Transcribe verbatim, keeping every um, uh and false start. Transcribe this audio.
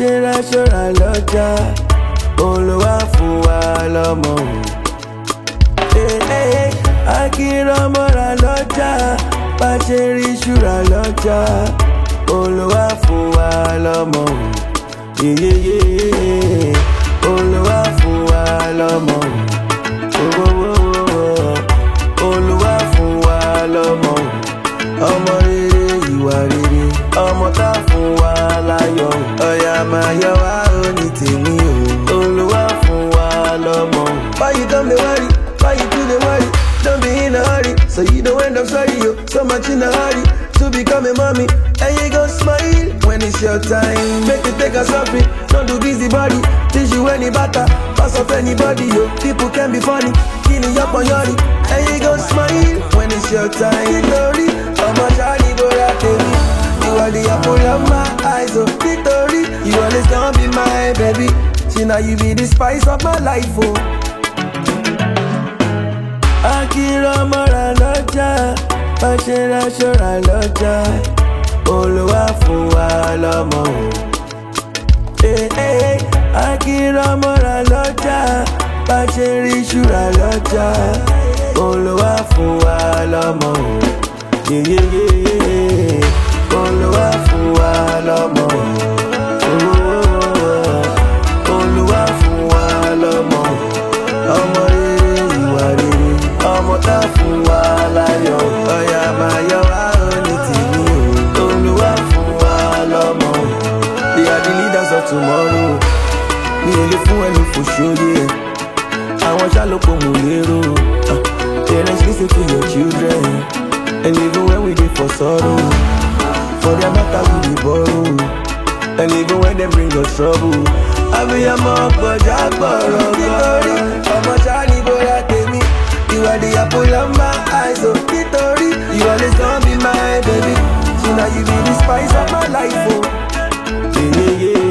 ṣe ráṣọ́ra lọ́jà olúwa fún wa lọ́mọ. Akírọ́mọ́ra lọ́jà bá ṣe rí ṣúra lọ́jà olúwa fún wa lọ́mọ. Olúwa fún wa lọ́mọ. Olúwa fún wa lọ́mọ. Ọmọ rere ìwà rere ọmọ tá fún wa láyọ̀. Ọ̀yà máa yọ wá ó ní tèmi o. Olúwa fún wa lọ́mọ. Why you come dey worry? Why you too dey worry? Don't be in a hurry, so you don't end up sorry yo. So much in a hurry to become a mommy, and you gon' smile when it's your time. Make you take a selfie, don't do busy body. Teach you any better, pass off anybody yo. People can be funny, killing up on yori, and you gon' smile when it's your time. Victory, I'm a shiny boy at me. You are the apple of my eyes, oh Victory. You always gonna be my baby. See now you be the spice of my life, oh. Akírọ́mọ́ra lọ́jà bá ṣe ráṣọ́ra lọ́jà olúwa fún wa lọ́mọ. Akírọ́mọ́ra lọ́jà bá ṣe rí ṣúra lọ́jà olúwa fún wa lọ́mọ. Olúwa fún wa lọ́mọ. Olúwa fún wa lọ́mọ. Ọmọ rere ìwà rere ọmọ tá fún wa láyọ̀. Ọ̀yà máa yọ wá ó ní tèmi o. Olúwa fún wa lọ́mọ. They are the leaders of tomorrow. Mi ò lè fún ẹni fò ṣóyè. Àwọn ṣálópò mò lérò. Parents listen to your children. And even when we dey for sorrow, for their matter we dey borrow. And even when they bring us trouble, abiyamọ ọgbọ̀jà gbọ̀rọ̀ nítorí ọmọ ṣáni bóyá tèmi. You are the apple of my eyes, oh Victory. You always gonna be my baby. So now you be the spice of my life, oh. Yeah, yeah, yeah.